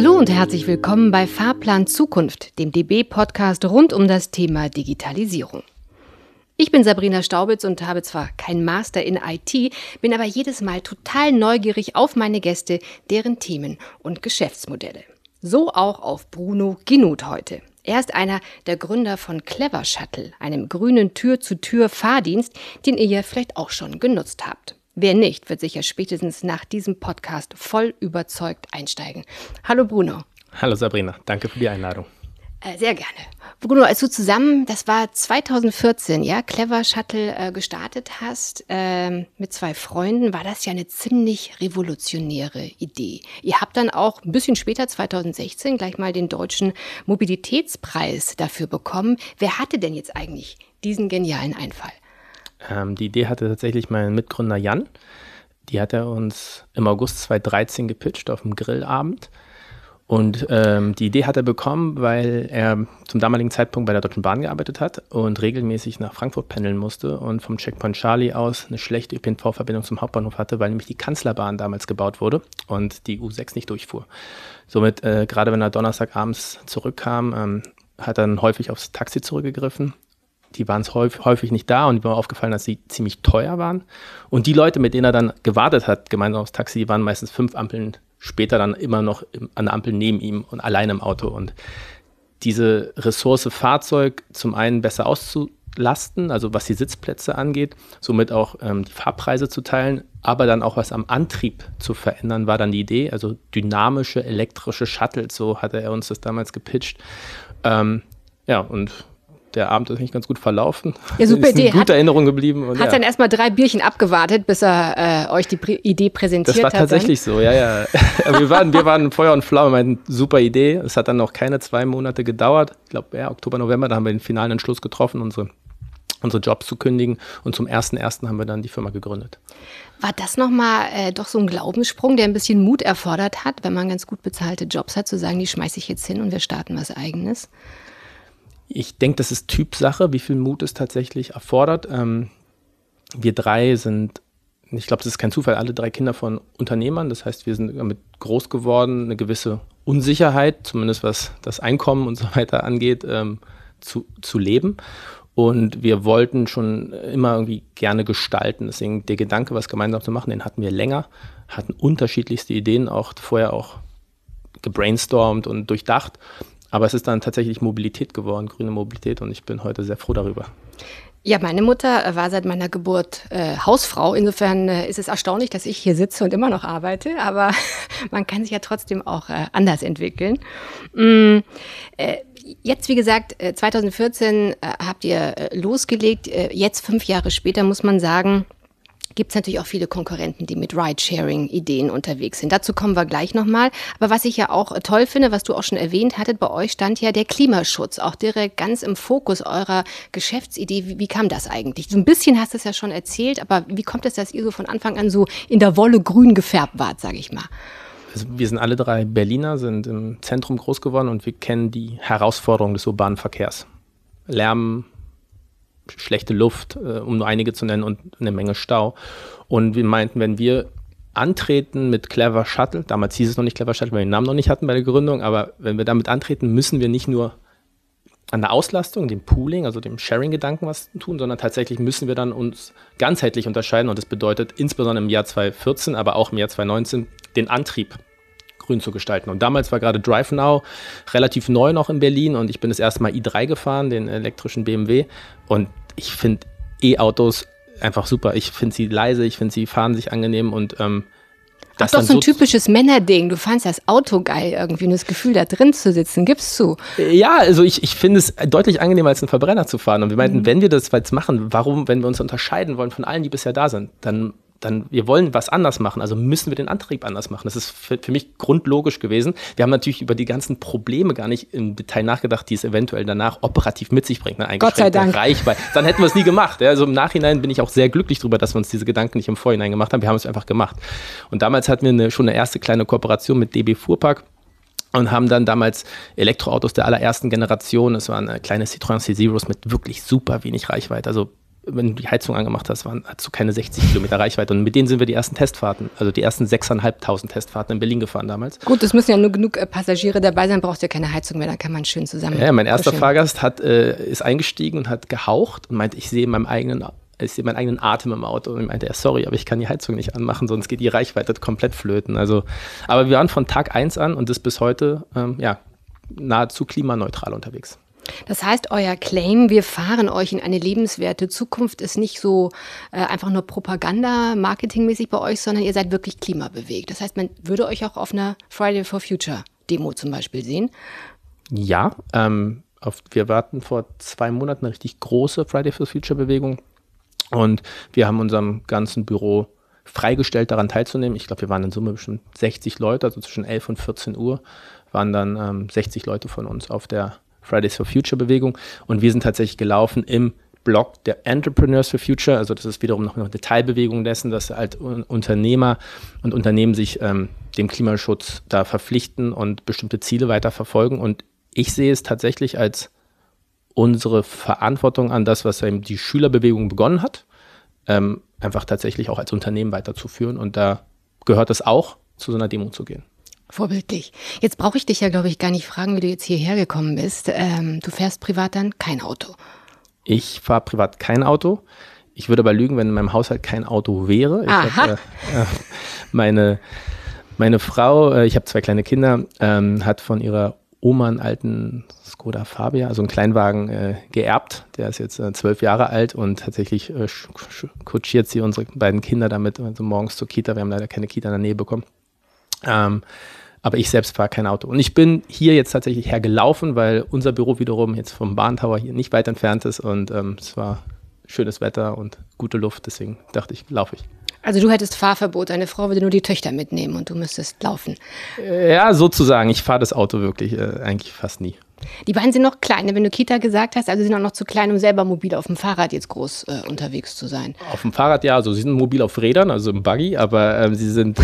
Hallo und herzlich willkommen bei Fahrplan Zukunft, dem DB-Podcast rund um das Thema Digitalisierung. Ich bin Sabrina Staubitz und habe zwar keinen Master in IT, bin aber jedes Mal total neugierig auf meine Gäste, deren Themen und Geschäftsmodelle. So auch auf Bruno Ginut heute. Er ist einer der Gründer von Clever Shuttle, einem grünen Tür-zu-Tür-Fahrdienst, den ihr ja vielleicht auch schon genutzt habt. Wer nicht, wird sicher spätestens nach diesem Podcast voll überzeugt einsteigen. Hallo Bruno. Hallo Sabrina, danke für die Einladung. Sehr gerne. Bruno, als du zusammen, das war 2014, ja, Clever Shuttle gestartet hast, mit 2 Freunden, war das ja eine ziemlich revolutionäre Idee. Ihr habt dann auch ein bisschen später, 2016, gleich mal den Deutschen Mobilitätspreis dafür bekommen. Wer hatte denn jetzt eigentlich diesen genialen Einfall? Die Idee hatte tatsächlich mein Mitgründer Jan. Die hat er uns im August 2013 gepitcht auf dem Grillabend. Und die Idee hat er bekommen, weil er zum damaligen Zeitpunkt bei der Deutschen Bahn gearbeitet hat und regelmäßig nach Frankfurt pendeln musste und vom Checkpoint Charlie aus eine schlechte ÖPNV-Verbindung zum Hauptbahnhof hatte, weil nämlich die Kanzlerbahn damals gebaut wurde und die U6 nicht durchfuhr. Somit, gerade wenn er Donnerstagabends zurückkam, hat er dann häufig aufs Taxi zurückgegriffen. Die waren häufig nicht da und ihm war aufgefallen, dass sie ziemlich teuer waren. Und die Leute, mit denen er dann gewartet hat, gemeinsam aufs Taxi, die waren meistens 5 Ampeln später dann immer noch an der Ampel neben ihm und allein im Auto. Und diese Ressource Fahrzeug zum einen besser auszulasten, also was die Sitzplätze angeht, somit auch die Fahrpreise zu teilen, aber dann auch was am Antrieb zu verändern, war dann die Idee. Also dynamische, elektrische Shuttles, so hatte er uns das damals gepitcht. Und der Abend ist eigentlich ganz gut verlaufen. Ja, super Idee. Ist eine gute Erinnerung geblieben. Und hat dann erstmal 3 Bierchen abgewartet, bis er euch die Idee präsentiert hat. Das war tatsächlich so, ja. wir waren Feuer und Flamme, meinten, super Idee. Es hat dann noch keine 2 Monate gedauert. Ich glaube, Oktober, November, da haben wir den finalen Entschluss getroffen, unsere Jobs zu kündigen. Und zum 1.1. haben wir dann die Firma gegründet. War das nochmal doch so ein Glaubenssprung, der ein bisschen Mut erfordert hat, wenn man ganz gut bezahlte Jobs hat, zu sagen, die schmeiße ich jetzt hin und wir starten was Eigenes? Ich denke, das ist Typsache, wie viel Mut es tatsächlich erfordert. Wir 3 sind, ich glaube, das ist kein Zufall, alle 3 Kinder von Unternehmern. Das heißt, wir sind damit groß geworden, eine gewisse Unsicherheit, zumindest was das Einkommen und so weiter angeht, zu leben. Und wir wollten schon immer irgendwie gerne gestalten. Deswegen der Gedanke, was gemeinsam zu machen, den hatten wir länger, hatten unterschiedlichste Ideen, vorher auch gebrainstormt und durchdacht. Aber es ist dann tatsächlich Mobilität geworden, grüne Mobilität, und ich bin heute sehr froh darüber. Ja, meine Mutter war seit meiner Geburt Hausfrau. Insofern ist es erstaunlich, dass ich hier sitze und immer noch arbeite. Aber man kann sich ja trotzdem auch anders entwickeln. Jetzt, wie gesagt, 2014 habt ihr losgelegt. Jetzt 5 Jahre später muss man sagen, gibt es natürlich auch viele Konkurrenten, die mit Ride-Sharing-Ideen unterwegs sind. Dazu kommen wir gleich nochmal. Aber was ich ja auch toll finde, was du auch schon erwähnt hattet, bei euch stand ja der Klimaschutz auch direkt ganz im Fokus eurer Geschäftsidee. Wie kam das eigentlich? So ein bisschen hast du es ja schon erzählt, aber wie kommt es, dass ihr so von Anfang an so in der Wolle grün gefärbt wart, sage ich mal? Also wir sind alle 3 Berliner, sind im Zentrum groß geworden und wir kennen die Herausforderungen des urbanen Verkehrs. Lärm, schlechte Luft, um nur einige zu nennen, und eine Menge Stau. Und wir meinten, wenn wir antreten mit Clever Shuttle, damals hieß es noch nicht Clever Shuttle, weil wir den Namen noch nicht hatten bei der Gründung, aber wenn wir damit antreten, müssen wir nicht nur an der Auslastung, dem Pooling, also dem Sharing-Gedanken was tun, sondern tatsächlich müssen wir dann uns ganzheitlich unterscheiden, und das bedeutet insbesondere im Jahr 2014, aber auch im Jahr 2019, den Antrieb grün zu gestalten. Und damals war gerade DriveNow relativ neu noch in Berlin und ich bin das erste Mal i3 gefahren, den elektrischen BMW, und ich finde E-Autos einfach super. Ich finde sie leise, ich finde sie fahren sich angenehm und das ist doch so ein typisches Männerding. Du fandst das Auto geil irgendwie und das Gefühl, da drin zu sitzen. Gibst du? Ja, also ich finde es deutlich angenehmer, als einen Verbrenner zu fahren. Und wir meinten, wenn wir das jetzt machen, warum, wenn wir uns unterscheiden wollen von allen, die bisher da sind, dann wir wollen was anders machen, also müssen wir den Antrieb anders machen. Das ist für mich grundlogisch gewesen. Wir haben natürlich über die ganzen Probleme gar nicht im Detail nachgedacht, die es eventuell danach operativ mit sich bringt. Eine Gott sei Dank. Reichweite. Dann hätten wir es nie gemacht. Ja. Also im Nachhinein bin ich auch sehr glücklich darüber, dass wir uns diese Gedanken nicht im Vorhinein gemacht haben. Wir haben es einfach gemacht. Und damals hatten wir schon eine erste kleine Kooperation mit DB Fuhrpark und haben dann damals Elektroautos der allerersten Generation, es waren kleine Citroën C0s mit wirklich super wenig Reichweite, also wenn du die Heizung angemacht hast, hast du keine 60 Kilometer Reichweite. Und mit denen sind wir die ersten Testfahrten, also die ersten 6.500 Testfahrten in Berlin gefahren damals. Gut, es müssen ja nur genug Passagiere dabei sein, braucht ja keine Heizung mehr, dann kann man schön zusammen. Ja, mein erster Fahrgast ist eingestiegen und hat gehaucht und meinte, ich sehe meinen eigenen Atem im Auto. Und ich meinte, sorry, aber ich kann die Heizung nicht anmachen, sonst geht die Reichweite komplett flöten. Also, aber wir waren von Tag 1 an und das bis heute nahezu klimaneutral unterwegs. Das heißt, euer Claim, wir fahren euch in eine lebenswerte Zukunft, ist nicht so einfach nur Propaganda, marketingmäßig bei euch, sondern ihr seid wirklich klimabewegt. Das heißt, man würde euch auch auf einer Friday for Future Demo zum Beispiel sehen. Ja, wir hatten vor 2 Monaten eine richtig große Friday for Future Bewegung und wir haben unserem ganzen Büro freigestellt, daran teilzunehmen. Ich glaube, wir waren in Summe bestimmt 60 Leute, also zwischen 11 und 14 Uhr waren dann 60 Leute von uns auf der Fridays for Future Bewegung und wir sind tatsächlich gelaufen im Block der Entrepreneurs for Future, also das ist wiederum noch eine Teilbewegung dessen, dass halt Unternehmer und Unternehmen sich dem Klimaschutz da verpflichten und bestimmte Ziele weiter verfolgen und ich sehe es tatsächlich als unsere Verantwortung an das, was eben die Schülerbewegung begonnen hat, einfach tatsächlich auch als Unternehmen weiterzuführen und da gehört es auch, zu so einer Demo zu gehen. Vorbildlich. Jetzt brauche ich dich ja, glaube ich, gar nicht fragen, wie du jetzt hierher gekommen bist. Du fährst privat dann kein Auto. Ich fahre privat kein Auto. Ich würde aber lügen, wenn in meinem Haushalt kein Auto wäre. Meine Frau, ich habe 2 kleine Kinder, hat von ihrer Oma einen alten Skoda Fabia, also einen Kleinwagen geerbt. Der ist jetzt 12 Jahre alt und tatsächlich kutschiert sie unsere beiden Kinder damit also morgens zur Kita. Wir haben leider keine Kita in der Nähe bekommen. Aber ich selbst fahre kein Auto. Und ich bin hier jetzt tatsächlich hergelaufen, weil unser Büro wiederum jetzt vom Bahntower hier nicht weit entfernt ist und es war schönes Wetter und gute Luft, deswegen dachte ich, laufe ich. Also du hättest Fahrverbot, deine Frau würde nur die Töchter mitnehmen und du müsstest laufen. Ja, sozusagen. Ich fahre das Auto wirklich eigentlich fast nie. Die beiden sind noch klein, wenn du Kita gesagt hast, also sie sind auch noch zu klein, um selber mobil auf dem Fahrrad jetzt groß unterwegs zu sein. Auf dem Fahrrad ja, also sie sind mobil auf Rädern, also im Buggy, aber sie sind,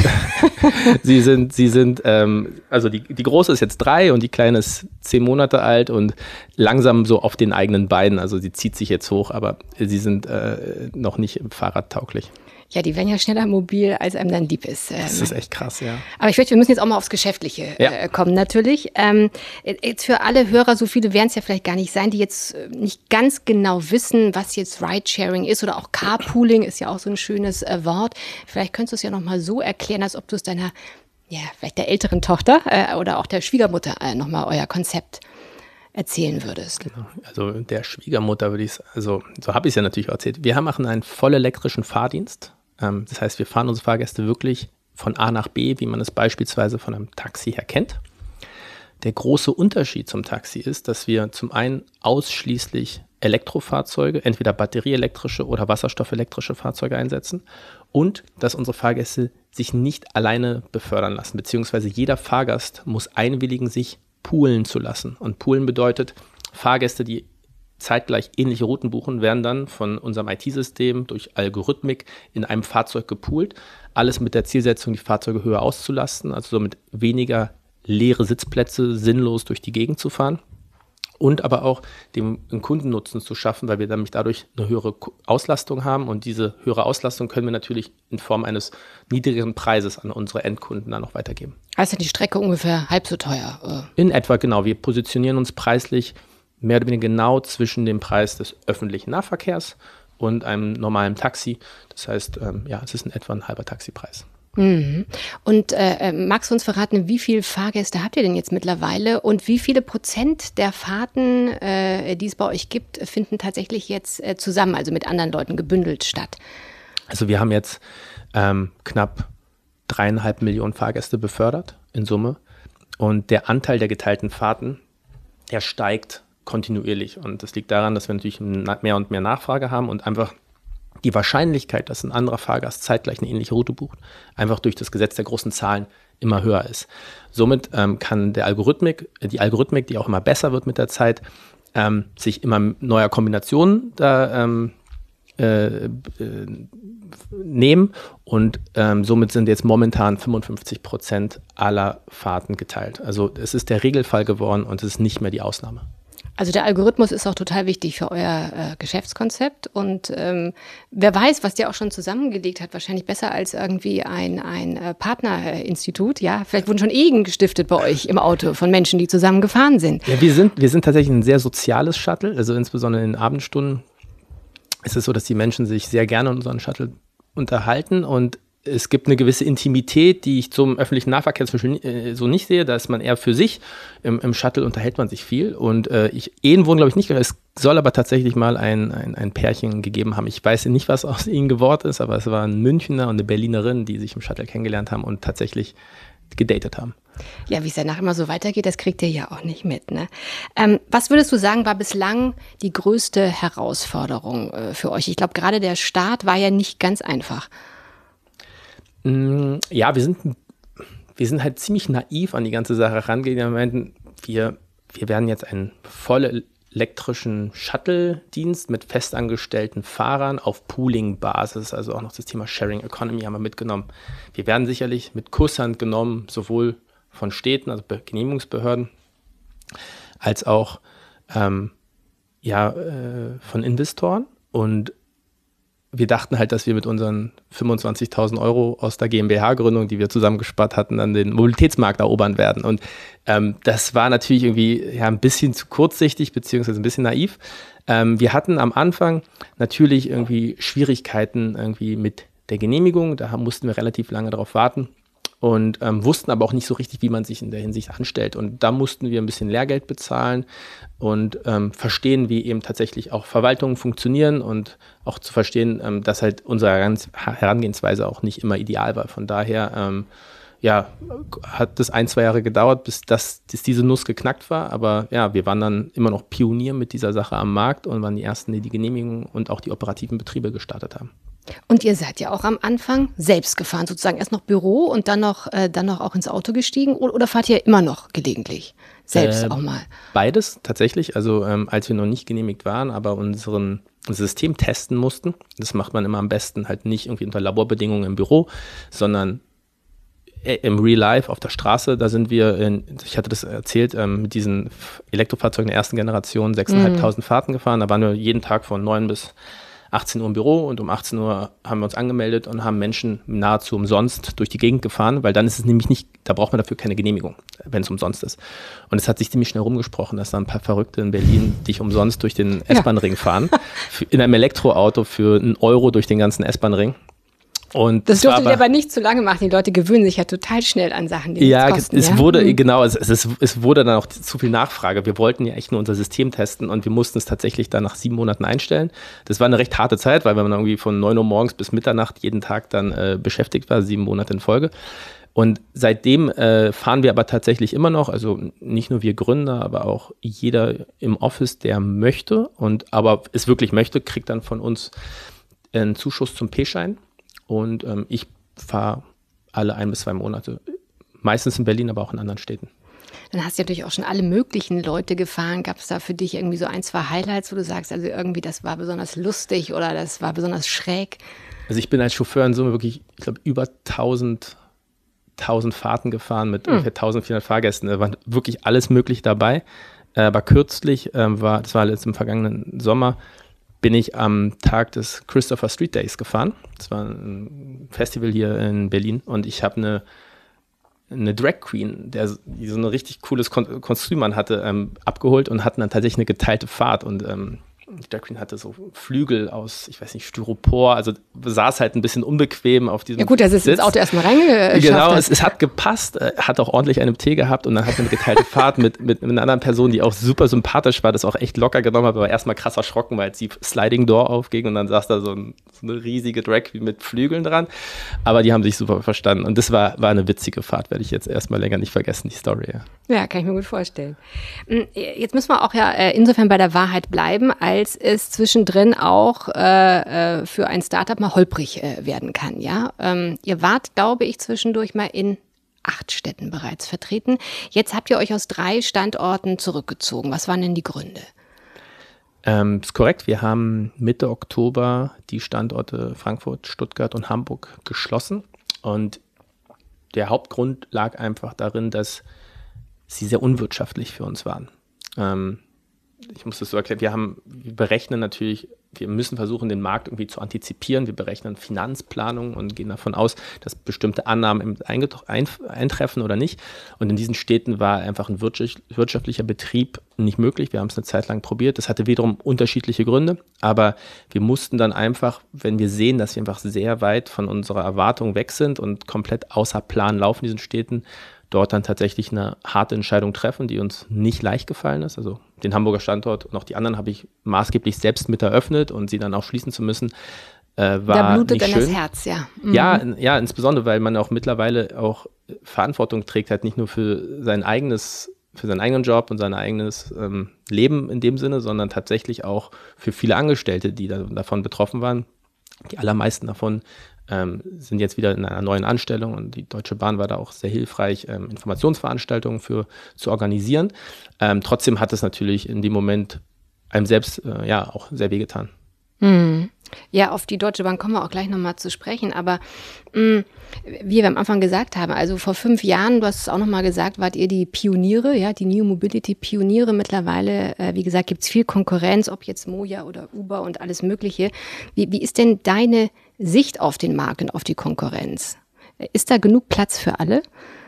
also die Große ist jetzt 3 und die Kleine ist 10 Monate alt und langsam so auf den eigenen Beinen, also sie zieht sich jetzt hoch, aber sie sind noch nicht fahrradtauglich. Ja, die werden ja schneller mobil, als einem dann lieb ist. Das ist echt krass, ja. Aber ich fürchte, wir müssen jetzt auch mal aufs Geschäftliche kommen, natürlich. Jetzt für alle Hörer, so viele werden es ja vielleicht gar nicht sein, die jetzt nicht ganz genau wissen, was jetzt Ridesharing ist oder auch Carpooling ist ja auch so ein schönes Wort. Vielleicht könntest du es ja noch mal so erklären, als ob du es deiner, vielleicht der älteren Tochter oder auch der Schwiegermutter noch mal euer Konzept erzählen würdest. Genau. Also der Schwiegermutter würde ich es, also so habe ich es ja natürlich auch erzählt. Wir machen einen voll elektrischen Fahrdienst. Das heißt, wir fahren unsere Fahrgäste wirklich von A nach B, wie man es beispielsweise von einem Taxi her kennt. Der große Unterschied zum Taxi ist, dass wir zum einen ausschließlich Elektrofahrzeuge, entweder batterieelektrische oder wasserstoffelektrische Fahrzeuge einsetzen und dass unsere Fahrgäste sich nicht alleine befördern lassen, beziehungsweise jeder Fahrgast muss einwilligen, sich poolen zu lassen. Und poolen bedeutet, Fahrgäste, die zeitgleich ähnliche Routen buchen, werden dann von unserem IT-System durch Algorithmik in einem Fahrzeug gepoolt. Alles mit der Zielsetzung, die Fahrzeuge höher auszulasten, also somit weniger leere Sitzplätze sinnlos durch die Gegend zu fahren. Und aber auch dem Kundennutzen zu schaffen, weil wir nämlich dadurch eine höhere Auslastung haben. Und diese höhere Auslastung können wir natürlich in Form eines niedrigeren Preises an unsere Endkunden dann noch weitergeben. Also die Strecke ungefähr halb so teuer? In etwa, genau. Wir positionieren uns preislich mehr oder weniger genau zwischen dem Preis des öffentlichen Nahverkehrs und einem normalen Taxi. Das heißt, es ist in etwa ein halber Taxipreis. Mhm. Und magst du uns verraten, wie viele Fahrgäste habt ihr denn jetzt mittlerweile und wie viele Prozent der Fahrten, die es bei euch gibt, finden tatsächlich jetzt zusammen, also mit anderen Leuten gebündelt statt? Also wir haben jetzt knapp 3,5 Millionen Fahrgäste befördert in Summe und der Anteil der geteilten Fahrten, der steigt kontinuierlich und das liegt daran, dass wir natürlich mehr und mehr Nachfrage haben und einfach die Wahrscheinlichkeit, dass ein anderer Fahrgast zeitgleich eine ähnliche Route bucht, einfach durch das Gesetz der großen Zahlen immer höher ist. Somit kann die Algorithmik, die auch immer besser wird mit der Zeit, sich immer neuer Kombinationen da nehmen und somit sind jetzt momentan 55% aller Fahrten geteilt. Also es ist der Regelfall geworden und es ist nicht mehr die Ausnahme. Also der Algorithmus ist auch total wichtig für euer Geschäftskonzept und wer weiß, was der auch schon zusammengelegt hat, wahrscheinlich besser als irgendwie ein Partnerinstitut. Ja, vielleicht wurden schon Ehen gestiftet bei euch im Auto von Menschen, die zusammen gefahren sind. Ja, wir sind tatsächlich ein sehr soziales Shuttle, also insbesondere in den Abendstunden ist es so, dass die Menschen sich sehr gerne in unseren Shuttle unterhalten und es gibt eine gewisse Intimität, die ich zum öffentlichen Nahverkehr zum Beispiel so nicht sehe. Da ist man eher für sich. Im Shuttle unterhält man sich viel. Und Ehen wurden, glaube ich, nicht. Es soll aber tatsächlich mal ein Pärchen gegeben haben. Ich weiß nicht, was aus ihnen geworden ist, aber es war ein Münchner und eine Berlinerin, die sich im Shuttle kennengelernt haben und tatsächlich gedatet haben. Ja, wie es danach immer so weitergeht, das kriegt ihr ja auch nicht mit, ne? Was würdest du sagen, war bislang die größte Herausforderung für euch? Ich glaube, gerade der Start war ja nicht ganz einfach. Ja, wir sind halt ziemlich naiv an die ganze Sache herangegangen. Wir meinten, wir werden jetzt einen voll elektrischen Shuttle-Dienst mit festangestellten Fahrern auf Pooling-Basis, also auch noch das Thema Sharing Economy haben wir mitgenommen. Wir werden sicherlich mit Kusshand genommen, sowohl von Städten, also Genehmigungsbehörden, als auch von Investoren. Und wir dachten halt, dass wir mit unseren 25.000 € aus der GmbH-Gründung, die wir zusammengespart hatten, dann den Mobilitätsmarkt erobern werden. Und das war natürlich irgendwie ein bisschen zu kurzsichtig, beziehungsweise ein bisschen naiv. Wir hatten am Anfang natürlich irgendwie Schwierigkeiten irgendwie mit der Genehmigung. Da mussten wir relativ lange darauf warten. Und wussten aber auch nicht so richtig, wie man sich in der Hinsicht anstellt. Und da mussten wir ein bisschen Lehrgeld bezahlen und verstehen, wie eben tatsächlich auch Verwaltungen funktionieren und auch zu verstehen, dass halt unsere Herangehensweise auch nicht immer ideal war. Von daher hat das 1-2 Jahre gedauert, bis diese Nuss geknackt war. Aber ja, wir waren dann immer noch Pionier mit dieser Sache am Markt und waren die Ersten, die die Genehmigungen und auch die operativen Betriebe gestartet haben. Und ihr seid ja auch am Anfang selbst gefahren, sozusagen erst noch Büro und dann noch auch ins Auto gestiegen oder fahrt ihr immer noch gelegentlich selbst auch mal? Beides tatsächlich, also als wir noch nicht genehmigt waren, aber unser System testen mussten, das macht man immer am besten halt nicht irgendwie unter Laborbedingungen im Büro, sondern im Real Life auf der Straße, da sind wir, ich hatte das erzählt, mit diesen Elektrofahrzeugen der ersten Generation 6.500 Fahrten gefahren, da waren wir jeden Tag von 9 bis 18 Uhr im Büro und um 18 Uhr haben wir uns angemeldet und haben Menschen nahezu umsonst durch die Gegend gefahren, weil dann ist es nämlich nicht, da braucht man dafür keine Genehmigung, wenn es umsonst ist. Und es hat sich ziemlich schnell rumgesprochen, dass da ein paar Verrückte in Berlin dich umsonst durch den S-Bahn-Ring fahren, in einem Elektroauto für 1 € durch den ganzen S-Bahn-Ring. Und das durftet ihr aber nicht zu lange machen. Die Leute gewöhnen sich ja total schnell an Sachen, die nichts kosten. Es wurde dann auch zu viel Nachfrage. Wir wollten ja echt nur unser System testen und wir mussten es tatsächlich dann nach 7 Monaten einstellen. Das war eine recht harte Zeit, weil man irgendwie von 9 Uhr morgens bis Mitternacht jeden Tag dann beschäftigt war, 7 Monate in Folge. Und seitdem fahren wir aber tatsächlich immer noch, also nicht nur wir Gründer, aber auch jeder im Office, der möchte aber es wirklich möchte, kriegt dann von uns einen Zuschuss zum P-Schein. Und ich fahre alle 1 bis 2 Monate, meistens in Berlin, aber auch in anderen Städten. Dann hast du natürlich auch schon alle möglichen Leute gefahren. Gab es da für dich irgendwie so 1, 2 Highlights, wo du sagst, also irgendwie das war besonders lustig oder das war besonders schräg? Also ich bin als Chauffeur in Summe wirklich, ich glaube, über 1000 Fahrten gefahren mit ungefähr 1400 Fahrgästen. Da war wirklich alles möglich dabei. Aber kürzlich, das war jetzt im vergangenen Sommer, bin ich am Tag des Christopher Street Days gefahren. Das war ein Festival hier in Berlin und ich habe eine Drag Queen, die so ein richtig cooles Kostüm hatte, abgeholt und hatten dann tatsächlich eine geteilte Fahrt und die Drag Queen hatte so Flügel aus, ich weiß nicht, Styropor, also saß halt ein bisschen unbequem auf diesem Ja gut, das ist ins Auto erstmal reingeschafft. Genau, es hat gepasst, hat auch ordentlich einen Tee gehabt und dann hat er eine geteilte Fahrt mit einer anderen Person, die auch super sympathisch war, das auch echt locker genommen hat, aber erstmal krass erschrocken, weil die Sliding Door aufging und dann saß da so eine riesige Drag Queen mit Flügeln dran, aber die haben sich super verstanden und das war eine witzige Fahrt, werde ich jetzt erstmal länger nicht vergessen, die Story. Ja, kann ich mir gut vorstellen. Jetzt müssen wir auch ja insofern bei der Wahrheit bleiben, als es zwischendrin auch für ein Startup mal holprig werden kann. Ja? Ihr wart, glaube ich, zwischendurch mal in 8 Städten bereits vertreten. Jetzt habt ihr euch aus 3 Standorten zurückgezogen. Was waren denn die Gründe? Ist korrekt. Wir haben Mitte Oktober die Standorte Frankfurt, Stuttgart und Hamburg geschlossen. Und der Hauptgrund lag einfach darin, dass sie sehr unwirtschaftlich für uns waren. ich muss das so erklären, wir berechnen natürlich, wir müssen versuchen, den Markt irgendwie zu antizipieren. Wir berechnen Finanzplanung und gehen davon aus, dass bestimmte Annahmen eintreffen oder nicht. Und in diesen Städten war einfach ein wirtschaftlicher Betrieb nicht möglich. Wir haben es eine Zeit lang probiert. Das hatte wiederum unterschiedliche Gründe. Aber wir mussten dann einfach, wenn wir sehen, dass wir einfach sehr weit von unserer Erwartung weg sind und komplett außer Plan laufen in diesen Städten, dort dann tatsächlich eine harte Entscheidung treffen, die uns nicht leicht gefallen ist. Also den Hamburger Standort und auch die anderen habe ich maßgeblich selbst mit eröffnet und sie dann auch schließen zu müssen, war da blutet nicht dann schön. das Herz, ja. Mhm. Ja, insbesondere, weil man auch mittlerweile auch Verantwortung trägt, halt nicht nur für seinen eigenen Job und sein eigenes Leben in dem Sinne, sondern tatsächlich auch für viele Angestellte, die davon betroffen waren. Die allermeisten davon sind jetzt wieder in einer neuen Anstellung und die Deutsche Bahn war da auch sehr hilfreich, Informationsveranstaltungen zu organisieren. Trotzdem hat es natürlich in dem Moment einem selbst auch sehr wehgetan. Mhm. Ja, auf die Deutsche Bahn kommen wir auch gleich nochmal zu sprechen, aber wie wir am Anfang gesagt haben, also vor 5 Jahren, du hast es auch nochmal gesagt, wart ihr die Pioniere, ja, die New Mobility Pioniere. Mittlerweile, wie gesagt, gibt es viel Konkurrenz, ob jetzt Moja oder Uber und alles Mögliche. Wie ist denn deine Sicht auf den Markt und auf die Konkurrenz? Ist da genug Platz für alle?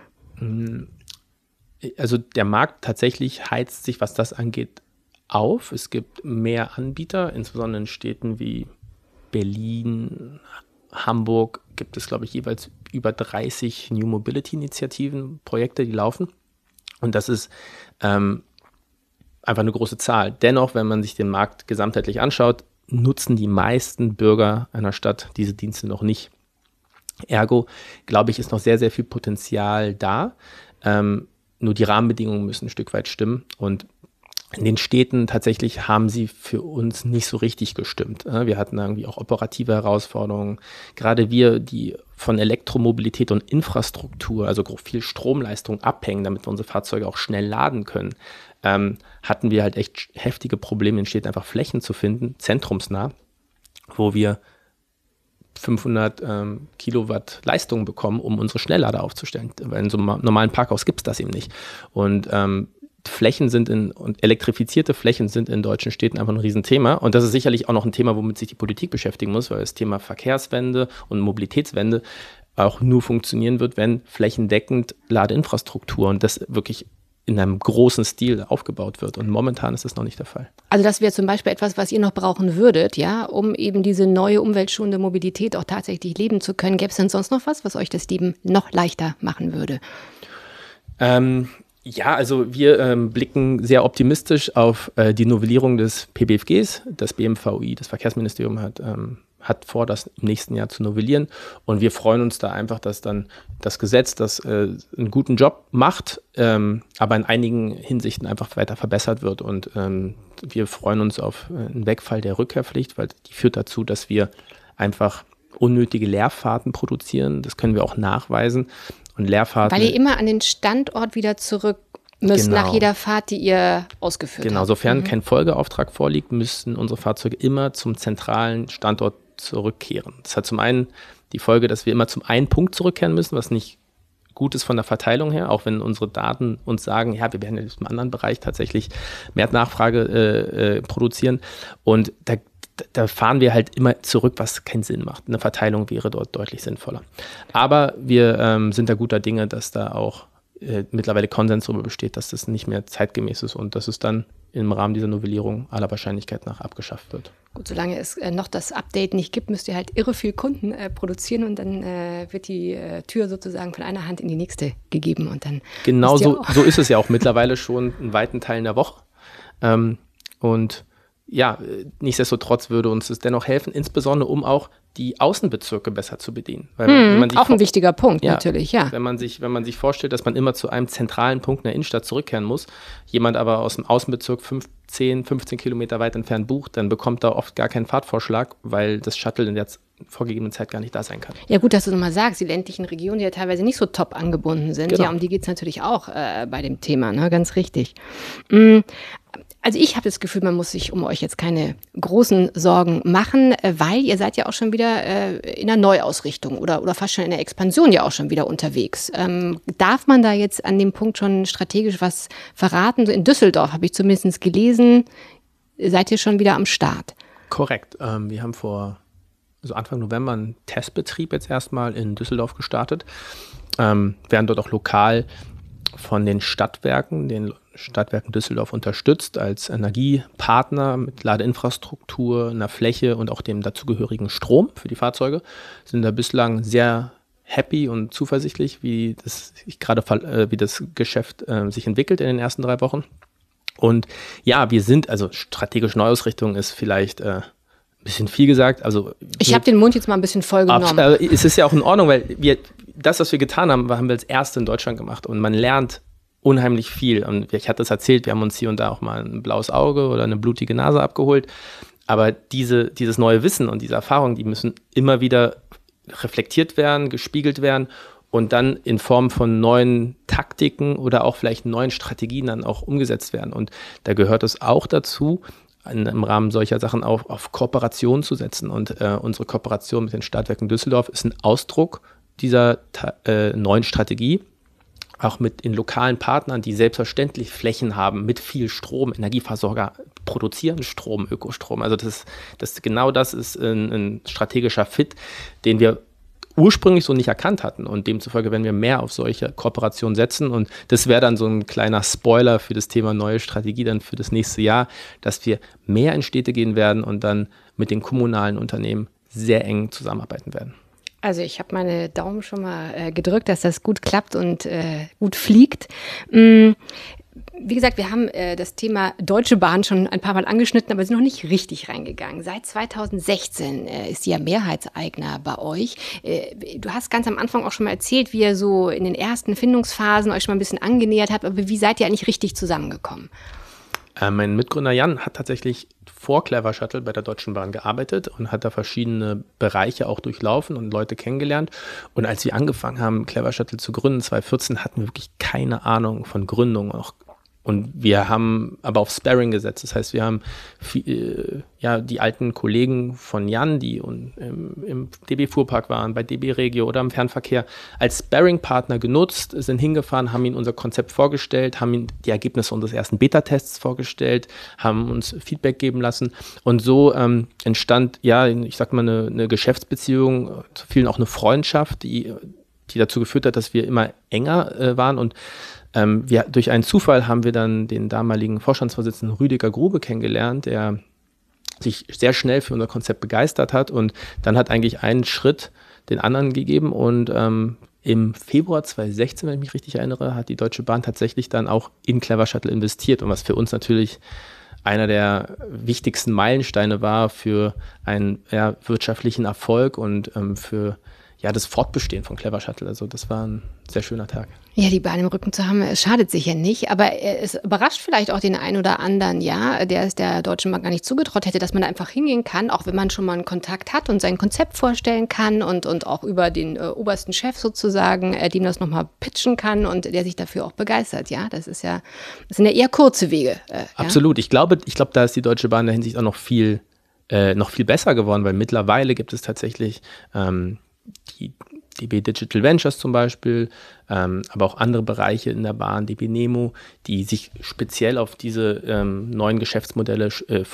Also der Markt tatsächlich heizt sich, was das angeht, auf. Es gibt mehr Anbieter, insbesondere in Städten wie Berlin, Hamburg gibt es, glaube ich, jeweils über 30 New Mobility-Initiativen, Projekte, die laufen. Und das ist einfach eine große Zahl. Dennoch, wenn man sich den Markt gesamtheitlich anschaut, nutzen die meisten Bürger einer Stadt diese Dienste noch nicht. Ergo, glaube ich, ist noch sehr, sehr viel Potenzial da. Nur die Rahmenbedingungen müssen ein Stück weit stimmen. Und in den Städten tatsächlich haben sie für uns nicht so richtig gestimmt. Wir hatten irgendwie auch operative Herausforderungen. Gerade wir, die von Elektromobilität und Infrastruktur, also viel Stromleistung abhängen, damit wir unsere Fahrzeuge auch schnell laden können, hatten wir halt echt heftige Probleme in Städten, einfach Flächen zu finden, zentrumsnah, wo wir 500 Kilowatt Leistung bekommen, um unsere Schnelllader aufzustellen. Weil in so einem normalen Parkhaus gibt es das eben nicht. Und elektrifizierte Flächen sind in deutschen Städten einfach ein Riesenthema. Und das ist sicherlich auch noch ein Thema, womit sich die Politik beschäftigen muss, weil das Thema Verkehrswende und Mobilitätswende auch nur funktionieren wird, wenn flächendeckend Ladeinfrastruktur und das wirklich in einem großen Stil aufgebaut wird. Und momentan ist das noch nicht der Fall. Also das wäre zum Beispiel etwas, was ihr noch brauchen würdet, ja, um eben diese neue umweltschonende Mobilität auch tatsächlich leben zu können. Gäbe es denn sonst noch was euch das Leben noch leichter machen würde? Ja, also wir blicken sehr optimistisch auf die Novellierung des PBFGs. Das BMVI, das Verkehrsministerium, hat vor, das im nächsten Jahr zu novellieren. Und wir freuen uns da einfach, dass dann das Gesetz, das einen guten Job macht, aber in einigen Hinsichten einfach weiter verbessert wird. Und wir freuen uns auf einen Wegfall der Rückkehrpflicht, weil die führt dazu, dass wir einfach unnötige Leerfahrten produzieren. Das können wir auch nachweisen. Und Leerfahrten, weil ihr immer an den Standort wieder zurück müsst, genau, nach jeder Fahrt, die ihr ausgeführt habt. Genau, sofern kein Folgeauftrag vorliegt, müssen unsere Fahrzeuge immer zum zentralen Standort zurückkehren. Das hat zum einen die Folge, dass wir immer zum einen Punkt zurückkehren müssen, was nicht gut ist von der Verteilung her, auch wenn unsere Daten uns sagen, ja, wir werden in einem anderen Bereich tatsächlich mehr Nachfrage produzieren. Und da fahren wir halt immer zurück, was keinen Sinn macht. Eine Verteilung wäre dort deutlich sinnvoller. Aber wir sind da guter Dinge, dass da auch mittlerweile Konsens darüber besteht, dass das nicht mehr zeitgemäß ist und dass es dann im Rahmen dieser Novellierung aller Wahrscheinlichkeit nach abgeschafft wird. Gut, solange es noch das Update nicht gibt, müsst ihr halt irre viel Kunden produzieren und dann wird die Tür sozusagen von einer Hand in die nächste gegeben und dann. Genau so ist es ja auch mittlerweile schon in weiten Teilen der Woche. Und ja, nichtsdestotrotz würde uns es dennoch helfen, insbesondere um auch die Außenbezirke besser zu bedienen. Weil wenn man sich auch ein wichtiger Punkt, natürlich, ja. Wenn man sich vorstellt, dass man immer zu einem zentralen Punkt in der Innenstadt zurückkehren muss, jemand aber aus dem Außenbezirk 15 Kilometer weit entfernt bucht, dann bekommt er oft gar keinen Fahrtvorschlag, weil das Shuttle in der vorgegebenen Zeit gar nicht da sein kann. Ja gut, dass du nochmal sagst, die ländlichen Regionen, die ja teilweise nicht so top angebunden sind, genau, ja, um die geht es natürlich auch bei dem Thema, ne? Ganz richtig. Also ich habe das Gefühl, man muss sich um euch jetzt keine großen Sorgen machen, weil ihr seid ja auch schon wieder in einer Neuausrichtung oder fast schon in der Expansion ja auch schon wieder unterwegs. Darf man da jetzt an dem Punkt schon strategisch was verraten? So in Düsseldorf habe ich zumindest gelesen, seid ihr schon wieder am Start? Korrekt. Wir haben Anfang November einen Testbetrieb jetzt erstmal in Düsseldorf gestartet. Werden dort auch lokal von den Stadtwerken Düsseldorf unterstützt als Energiepartner mit Ladeinfrastruktur, einer Fläche und auch dem dazugehörigen Strom für die Fahrzeuge. Sind da bislang sehr happy und zuversichtlich, wie das Geschäft sich entwickelt in den ersten 3 Wochen. Und ja, strategische Neuausrichtung ist vielleicht ein bisschen viel gesagt. Also ich habe den Mund jetzt mal ein bisschen voll genommen. Es ist ja auch in Ordnung, weil das, was wir getan haben, haben wir als Erste in Deutschland gemacht. Und man lernt unheimlich viel. Und ich hatte es erzählt, wir haben uns hier und da auch mal ein blaues Auge oder eine blutige Nase abgeholt. Aber dieses neue Wissen und diese Erfahrungen, die müssen immer wieder reflektiert werden, gespiegelt werden und dann in Form von neuen Taktiken oder auch vielleicht neuen Strategien dann auch umgesetzt werden. Und da gehört es auch dazu, im Rahmen solcher Sachen auch auf Kooperation zu setzen. Und unsere Kooperation mit den Stadtwerken Düsseldorf ist ein Ausdruck dieser neuen Strategie, auch mit den lokalen Partnern, die selbstverständlich Flächen haben mit viel Strom. Energieversorger produzieren Strom, Ökostrom. Also das ist ein strategischer Fit, den wir ursprünglich so nicht erkannt hatten. Und demzufolge werden wir mehr auf solche Kooperationen setzen. Und das wäre dann so ein kleiner Spoiler für das Thema neue Strategie dann für das nächste Jahr, dass wir mehr in Städte gehen werden und dann mit den kommunalen Unternehmen sehr eng zusammenarbeiten werden. Also ich habe meine Daumen schon mal gedrückt, dass das gut klappt und gut fliegt. Wie gesagt, wir haben das Thema Deutsche Bahn schon ein paar Mal angeschnitten, aber sind noch nicht richtig reingegangen. Seit 2016 ist sie ja Mehrheitseigner bei euch. Du hast ganz am Anfang auch schon mal erzählt, wie ihr so in den ersten Findungsphasen euch schon mal ein bisschen angenähert habt. Aber wie seid ihr eigentlich richtig zusammengekommen? Mein Mitgründer Jan hat tatsächlich vor Clever Shuttle bei der Deutschen Bahn gearbeitet und hat da verschiedene Bereiche auch durchlaufen und Leute kennengelernt. Und als wir angefangen haben, Clever Shuttle zu gründen, 2014, hatten wir wirklich keine Ahnung von Gründung. Und wir haben aber auf Sparring gesetzt. Das heißt, wir haben die alten Kollegen von Jan, die im DB-Fuhrpark waren, bei DB Regio oder im Fernverkehr, als Sparring-Partner genutzt, sind hingefahren, haben ihnen unser Konzept vorgestellt, haben ihnen die Ergebnisse unseres ersten Beta-Tests vorgestellt, haben uns Feedback geben lassen. Und so entstand, ich sag mal, eine Geschäftsbeziehung, zu vielen auch eine Freundschaft, die dazu geführt hat, dass wir immer enger waren. Und durch einen Zufall haben wir dann den damaligen Vorstandsvorsitzenden Rüdiger Grube kennengelernt, der sich sehr schnell für unser Konzept begeistert hat. Und dann hat eigentlich einen Schritt den anderen gegeben. Und im Februar 2016, wenn ich mich richtig erinnere, hat die Deutsche Bahn tatsächlich dann auch in Clever Shuttle investiert. Und was für uns natürlich einer der wichtigsten Meilensteine war für einen wirtschaftlichen Erfolg und für das Fortbestehen von Clever Shuttle. Also das war ein sehr schöner Tag. Ja, die Bahn im Rücken zu haben, es schadet sicher nicht, aber es überrascht vielleicht auch den einen oder anderen, der es der Deutschen Bahn gar nicht zugetraut hätte, dass man da einfach hingehen kann, auch wenn man schon mal einen Kontakt hat und sein Konzept vorstellen kann und auch über den obersten Chef sozusagen, dem das nochmal pitchen kann und der sich dafür auch begeistert. Ja, das sind ja eher kurze Wege. Absolut. Ich glaube, da ist die Deutsche Bahn in der Hinsicht auch noch viel besser geworden, weil mittlerweile gibt es tatsächlich die DB Digital Ventures zum Beispiel, aber auch andere Bereiche in der Bahn, DB Nemo, die sich speziell auf diese neuen Geschäftsmodelle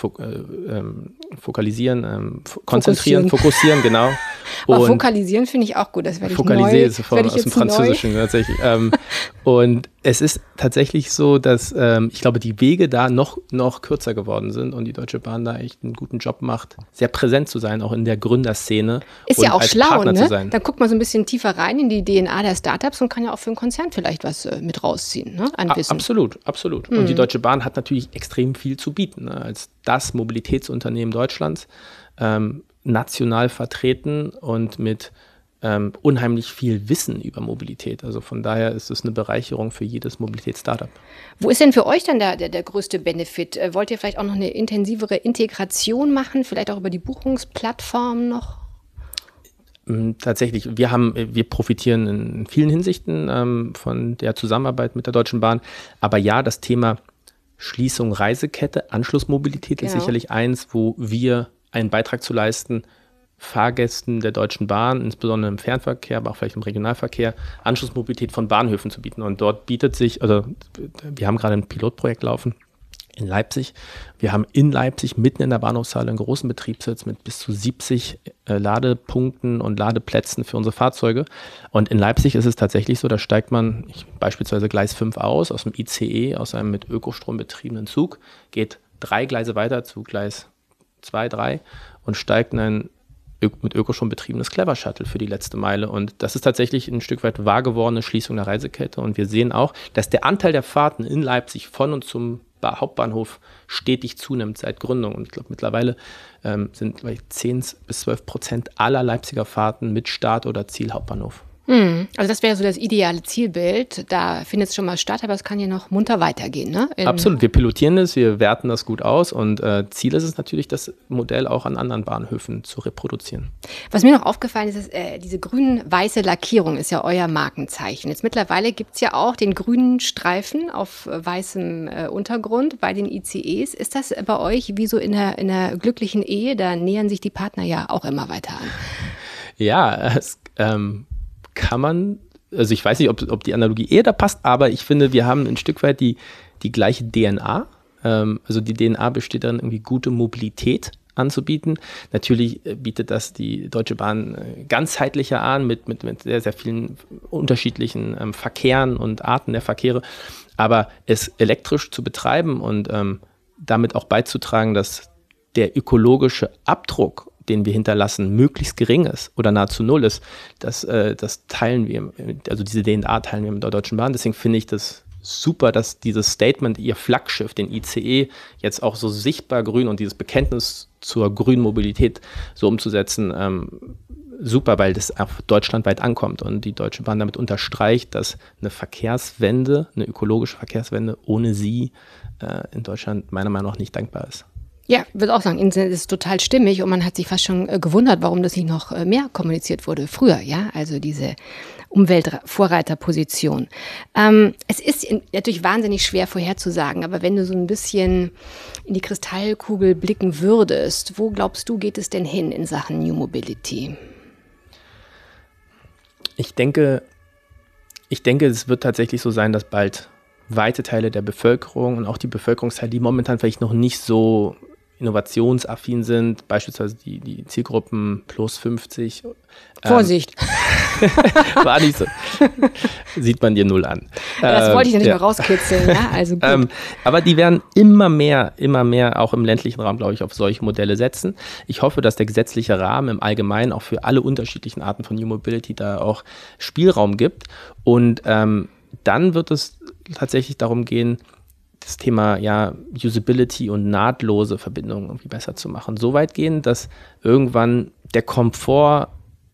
fokussieren, genau. Aber fokalisieren finde ich auch gut, das werde ich Fokalisieren ist aus dem Französischen tatsächlich. Und es ist tatsächlich so, dass ich glaube, die Wege da noch kürzer geworden sind und die Deutsche Bahn da echt einen guten Job macht, sehr präsent zu sein, auch in der Gründerszene. Ist ja auch schlau, ne? Da guckt man so ein bisschen tiefer rein in die DNA der Startups und kann ja auch für einen Konzern vielleicht was mit rausziehen, ne? An Wissen. Absolut. Und die Deutsche Bahn hat natürlich extrem viel zu bieten, ne? Als das Mobilitätsunternehmen Deutschlands, national vertreten und mit unheimlich viel Wissen über Mobilität. Also von daher ist es eine Bereicherung für jedes Mobilitätsstartup. Wo ist denn für euch dann der größte Benefit? Wollt ihr vielleicht auch noch eine intensivere Integration machen, vielleicht auch über die Buchungsplattform noch? Tatsächlich, wir profitieren in vielen Hinsichten von der Zusammenarbeit mit der Deutschen Bahn. Aber ja, das Thema Schließung Reisekette, Anschlussmobilität ist sicherlich eins, wo wir einen Beitrag zu leisten, Fahrgästen der Deutschen Bahn, insbesondere im Fernverkehr, aber auch vielleicht im Regionalverkehr, Anschlussmobilität von Bahnhöfen zu bieten. Und dort bietet sich, also wir haben gerade ein Pilotprojekt laufen in Leipzig. Wir haben in Leipzig mitten in der Bahnhofshalle einen großen Betriebssitz mit bis zu 70 Ladepunkten und Ladeplätzen für unsere Fahrzeuge. Und in Leipzig ist es tatsächlich so, da steigt man beispielsweise Gleis 5 aus dem ICE, aus einem mit Ökostrom betriebenen Zug, geht 3 Gleise weiter zu Gleis 2, 3 und steigt in ein mit Ökostrom betriebenes Clever Shuttle für die letzte Meile. Und das ist tatsächlich ein Stück weit wahr gewordene Schließung der Reisekette. Und wir sehen auch, dass der Anteil der Fahrten in Leipzig von und zum Hauptbahnhof stetig zunimmt seit Gründung. Und ich glaube, mittlerweile sind 10-12% aller Leipziger Fahrten mit Start oder Ziel Hauptbahnhof. Also das wäre so das ideale Zielbild. Da findet es schon mal statt, aber es kann ja noch munter weitergehen, ne? Absolut. Wir pilotieren das, wir werten das gut aus und Ziel ist es natürlich, das Modell auch an anderen Bahnhöfen zu reproduzieren. Was mir noch aufgefallen ist, diese grün-weiße Lackierung ist ja euer Markenzeichen. Jetzt mittlerweile gibt es ja auch den grünen Streifen auf weißem Untergrund bei den ICEs. Ist das bei euch wie so in einer glücklichen Ehe? Da nähern sich die Partner ja auch immer weiter an. Ja, kann man, also ich weiß nicht, ob die Analogie eher da passt, aber ich finde, wir haben ein Stück weit die gleiche DNA. Also die DNA besteht darin, irgendwie gute Mobilität anzubieten. Natürlich bietet das die Deutsche Bahn ganzheitlicher an mit sehr, sehr vielen unterschiedlichen Verkehren und Arten der Verkehre. Aber es elektrisch zu betreiben und damit auch beizutragen, dass der ökologische Abdruck, den wir hinterlassen, möglichst gering ist oder nahezu null ist, das teilen wir, also diese DNA teilen wir mit der Deutschen Bahn. Deswegen finde ich das super, dass dieses Statement, ihr Flaggschiff, den ICE, jetzt auch so sichtbar grün und dieses Bekenntnis zur grünen Mobilität so umzusetzen, super, weil das auch deutschlandweit ankommt und die Deutsche Bahn damit unterstreicht, dass eine Verkehrswende, eine ökologische Verkehrswende ohne sie in Deutschland meiner Meinung nach nicht denkbar ist. Ja, ich würde auch sagen, das ist total stimmig und man hat sich fast schon gewundert, warum das nicht noch mehr kommuniziert wurde früher, ja, also diese Umweltvorreiterposition. Es ist natürlich wahnsinnig schwer vorherzusagen, aber wenn du so ein bisschen in die Kristallkugel blicken würdest, wo glaubst du, geht es denn hin in Sachen New Mobility? Ich denke, es wird tatsächlich so sein, dass bald weite Teile der Bevölkerung und auch die Bevölkerungsteile, die momentan vielleicht noch nicht so innovationsaffin sind, beispielsweise die Zielgruppen plus 50. Vorsicht. War nicht so. Sieht man dir null an. Das wollte ich ja nicht mal rauskitzeln. Ja? Also gut. Aber die werden immer mehr auch im ländlichen Raum, glaube ich, auf solche Modelle setzen. Ich hoffe, dass der gesetzliche Rahmen im Allgemeinen auch für alle unterschiedlichen Arten von New Mobility da auch Spielraum gibt. Und dann wird es tatsächlich darum gehen, das Thema Usability und nahtlose Verbindungen irgendwie besser zu machen. So weit gehen, dass irgendwann der Komfort,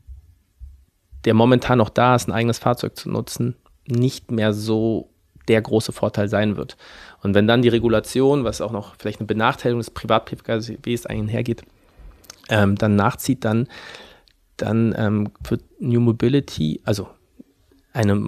der momentan noch da ist, ein eigenes Fahrzeug zu nutzen, nicht mehr so der große Vorteil sein wird. Und wenn dann die Regulation, was auch noch vielleicht eine Benachteiligung des Privat-PKWs einhergeht, dann nachzieht, dann wird New Mobility, also eine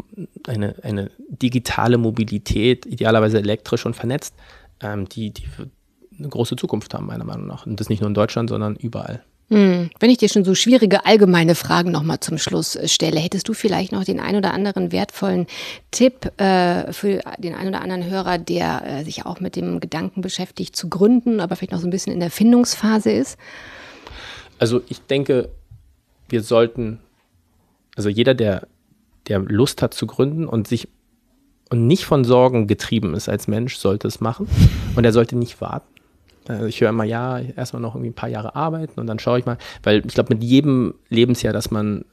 digitale Mobilität, idealerweise elektrisch und vernetzt, die wird eine große Zukunft haben, meiner Meinung nach. Und das nicht nur in Deutschland, sondern überall. Wenn ich dir schon so schwierige allgemeine Fragen nochmal zum Schluss stelle, hättest du vielleicht noch den ein oder anderen wertvollen Tipp für den ein oder anderen Hörer, der sich auch mit dem Gedanken beschäftigt, zu gründen, aber vielleicht noch so ein bisschen in der Findungsphase ist? Also ich denke, wir sollten, also jeder, der Lust hat zu gründen und nicht von Sorgen getrieben ist als Mensch, sollte es machen. Und er sollte nicht warten. Also ich höre immer, erstmal noch irgendwie ein paar Jahre arbeiten und dann schaue ich mal, weil ich glaube, mit jedem Lebensjahr, dass man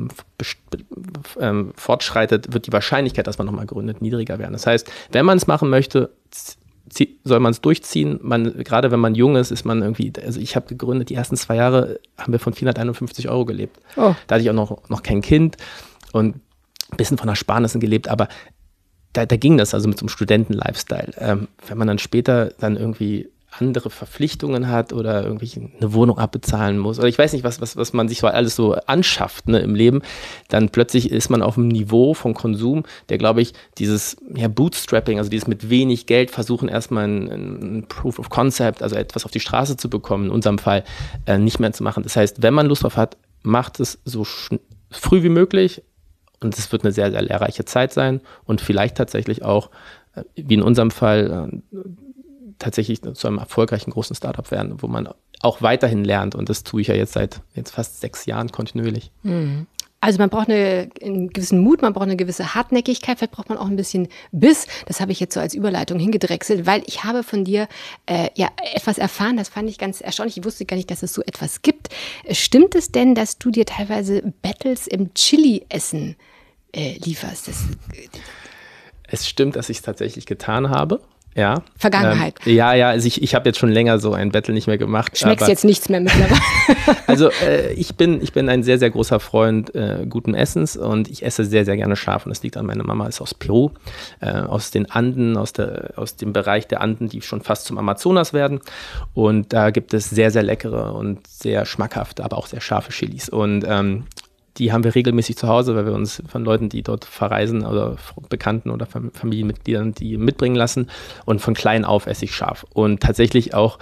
fortschreitet, wird die Wahrscheinlichkeit, dass man nochmal gründet, niedriger werden. Das heißt, wenn man es machen möchte, soll man es durchziehen. Gerade wenn man jung ist, ist man irgendwie, also ich habe gegründet, die ersten 2 Jahre haben wir von 451 € gelebt. Oh. Da hatte ich auch noch kein Kind und ein bisschen von Ersparnissen gelebt, aber da ging das, also mit so einem Studenten-Lifestyle. Wenn man dann später dann irgendwie andere Verpflichtungen hat oder irgendwie eine Wohnung abbezahlen muss oder ich weiß nicht, was man sich so alles so anschafft, ne, im Leben, dann plötzlich ist man auf einem Niveau von Konsum, der, glaube ich, dieses Bootstrapping, also dieses mit wenig Geld versuchen, erstmal ein Proof of Concept, also etwas auf die Straße zu bekommen, in unserem Fall, nicht mehr zu machen. Das heißt, wenn man Lust drauf hat, macht es so früh wie möglich und es wird eine sehr, sehr lehrreiche Zeit sein und vielleicht tatsächlich auch, wie in unserem Fall, tatsächlich zu einem erfolgreichen großen Startup werden, wo man auch weiterhin lernt. Und das tue ich ja jetzt seit fast 6 Jahren kontinuierlich. Also man braucht einen gewissen Mut, man braucht eine gewisse Hartnäckigkeit, vielleicht braucht man auch ein bisschen Biss. Das habe ich jetzt so als Überleitung hingedrechselt, weil ich habe von dir etwas erfahren, das fand ich ganz erstaunlich. Ich wusste gar nicht, dass es so etwas gibt. Stimmt es denn, dass du dir teilweise Battles im Chili-Essen lieferst? Es stimmt, dass ich es tatsächlich getan habe. Ja. Vergangenheit. Also ich habe jetzt schon länger so ein Battle nicht mehr gemacht. Schmeckst jetzt nichts mehr mittlerweile? Also ich bin ein sehr, sehr großer Freund guten Essens und ich esse sehr, sehr gerne scharf. Und das liegt an meiner Mama, ist aus Peru, aus den Anden, aus dem Bereich der Anden, die schon fast zum Amazonas werden. Und da gibt es sehr, sehr leckere und sehr schmackhafte, aber auch sehr scharfe Chilis. Und die haben wir regelmäßig zu Hause, weil wir uns von Leuten, die dort verreisen oder Bekannten oder Familienmitgliedern, die mitbringen lassen. Und von klein auf esse ich scharf. Und tatsächlich auch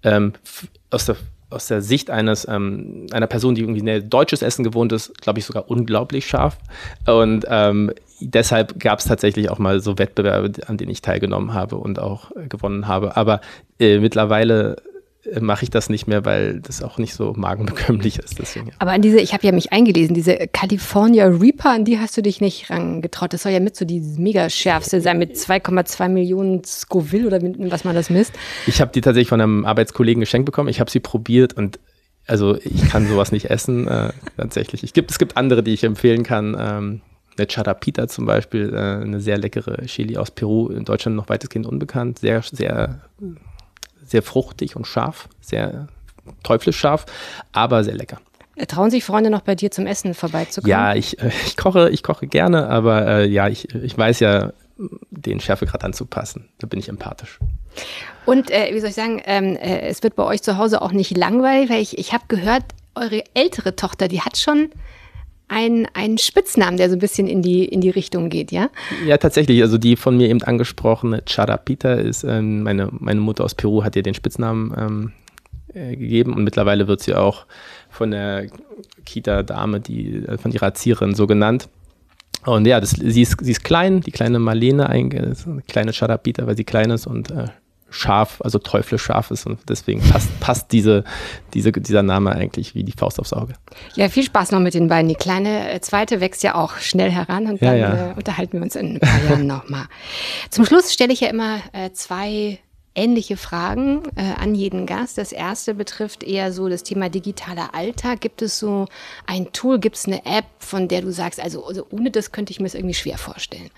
aus der Sicht einer Person, die irgendwie deutsches Essen gewohnt ist, glaube ich sogar unglaublich scharf. Und deshalb gab es tatsächlich auch mal so Wettbewerbe, an denen ich teilgenommen habe und auch gewonnen habe. Aber mittlerweile mache ich das nicht mehr, weil das auch nicht so magenbekömmlich ist. Deswegen, ja. Aber ich habe ja mich eingelesen, diese California Reaper, an die hast du dich nicht rangetraut. Das soll ja mit so die mega schärfste sein, mit 2,2 Millionen Scoville oder mit, was man das misst. Ich habe die tatsächlich von einem Arbeitskollegen geschenkt bekommen. Ich habe sie probiert und also ich kann sowas nicht essen, tatsächlich. Es gibt andere, die ich empfehlen kann. Eine Charapita zum Beispiel, eine sehr leckere Chili aus Peru, in Deutschland noch weitestgehend unbekannt, sehr, sehr sehr fruchtig und scharf, sehr teuflisch scharf, aber sehr lecker. Trauen sich Freunde noch bei dir zum Essen vorbeizukommen? Ja, ich koche gerne, aber ich weiß ja, den Schärfegrad anzupassen. Da bin ich empathisch. Und wie soll ich sagen, es wird bei euch zu Hause auch nicht langweilig, weil ich habe gehört, eure ältere Tochter, die hat schon einen Spitznamen, der so ein bisschen in die Richtung geht, ja? Ja, tatsächlich. Also die von mir eben angesprochene Charapita ist, meine Mutter aus Peru hat ihr den Spitznamen gegeben und mittlerweile wird sie auch von der Kita-Dame, von ihrer Erzieherin so genannt. Und ja, sie ist klein, die kleine Marlene, eine kleine Charapita, weil sie klein ist und scharf, also teuflisch scharf ist und deswegen passt dieser Name eigentlich wie die Faust aufs Auge. Ja, viel Spaß noch mit den beiden. Die kleine zweite wächst ja auch schnell heran und dann unterhalten wir uns in ein paar Jahren nochmal. Zum Schluss stelle ich ja immer 2 ähnliche Fragen an jeden Gast. Das erste betrifft eher so das Thema digitaler Alltag. Gibt es so ein Tool, gibt es eine App, von der du sagst, also ohne das könnte ich mir es irgendwie schwer vorstellen?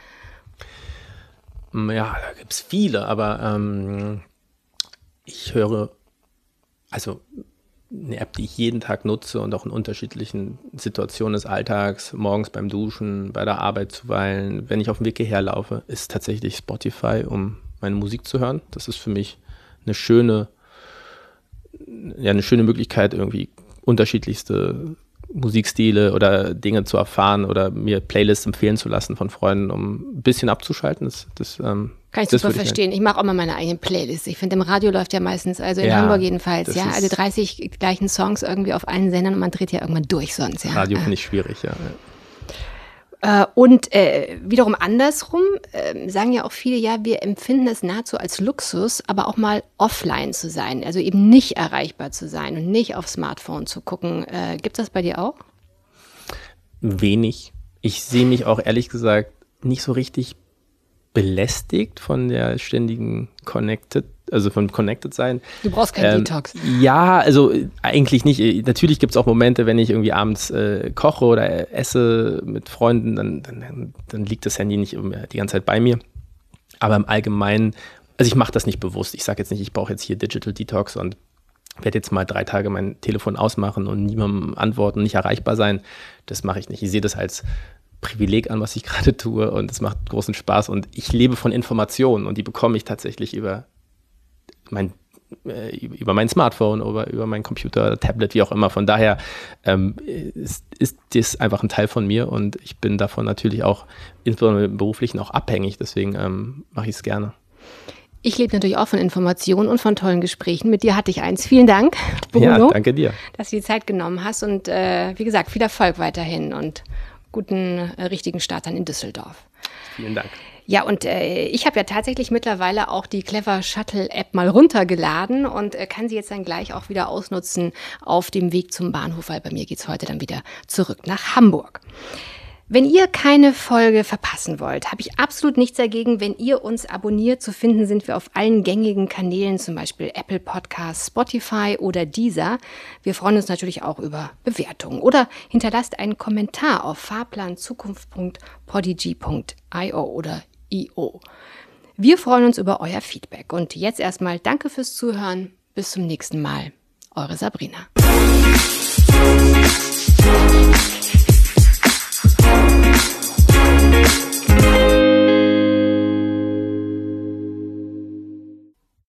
Ja, da gibt es viele, aber ich höre, also eine App, die ich jeden Tag nutze und auch in unterschiedlichen Situationen des Alltags, morgens beim Duschen, bei der Arbeit zuweilen, wenn ich auf dem Weg hierher laufe, ist tatsächlich Spotify, um meine Musik zu hören. Das ist für mich eine schöne Möglichkeit, irgendwie unterschiedlichste Musikstile oder Dinge zu erfahren oder mir Playlists empfehlen zu lassen von Freunden, um ein bisschen abzuschalten. Kann ich super verstehen. Ich mache auch mal meine eigenen Playlists. Ich finde, im Radio läuft ja meistens, also in Hamburg jedenfalls, also 30 gleichen Songs irgendwie auf allen Sendern und man dreht ja irgendwann durch sonst. Ja. Radio finde ich schwierig, ja. Und wiederum andersrum sagen ja auch viele, ja, wir empfinden es nahezu als Luxus, aber auch mal offline zu sein, also eben nicht erreichbar zu sein und nicht aufs Smartphone zu gucken. Gibt es das bei dir auch? Wenig. Ich sehe mich auch ehrlich gesagt nicht so richtig belästigt von der ständigen von Connected sein. Du brauchst keinen Detox. Ja, also eigentlich nicht. Natürlich gibt es auch Momente, wenn ich irgendwie abends koche oder esse mit Freunden, dann liegt das Handy nicht die ganze Zeit bei mir. Aber im Allgemeinen, also ich mache das nicht bewusst. Ich sage jetzt nicht, ich brauche jetzt hier Digital Detox und werde jetzt mal 3 Tage mein Telefon ausmachen und niemandem antworten, nicht erreichbar sein. Das mache ich nicht. Ich sehe das als Privileg an, was ich gerade tue und es macht großen Spaß und ich lebe von Informationen und die bekomme ich tatsächlich über mein über mein Smartphone oder über meinen Computer, Tablet, wie auch immer. Von daher ist das einfach ein Teil von mir und ich bin davon natürlich auch insbesondere im Beruflichen auch abhängig. Deswegen mache ich es gerne. Ich lebe natürlich auch von Informationen und von tollen Gesprächen. Mit dir hatte ich eins. Vielen Dank, Bruno, ja, danke dir, dass du die Zeit genommen hast und wie gesagt, viel Erfolg weiterhin und guten, richtigen Start dann in Düsseldorf. Vielen Dank. Ja, und ich habe ja tatsächlich mittlerweile auch die Clever Shuttle App mal runtergeladen und kann sie jetzt dann gleich auch wieder ausnutzen auf dem Weg zum Bahnhof, weil bei mir geht's heute dann wieder zurück nach Hamburg. Wenn ihr keine Folge verpassen wollt, habe ich absolut nichts dagegen, wenn ihr uns abonniert. Zu finden sind wir auf allen gängigen Kanälen, zum Beispiel Apple Podcasts, Spotify oder Deezer. Wir freuen uns natürlich auch über Bewertungen. Oder hinterlasst einen Kommentar auf fahrplanzukunft.podigy.io oder io. Wir freuen uns über euer Feedback. Und jetzt erstmal danke fürs Zuhören. Bis zum nächsten Mal. Eure Sabrina.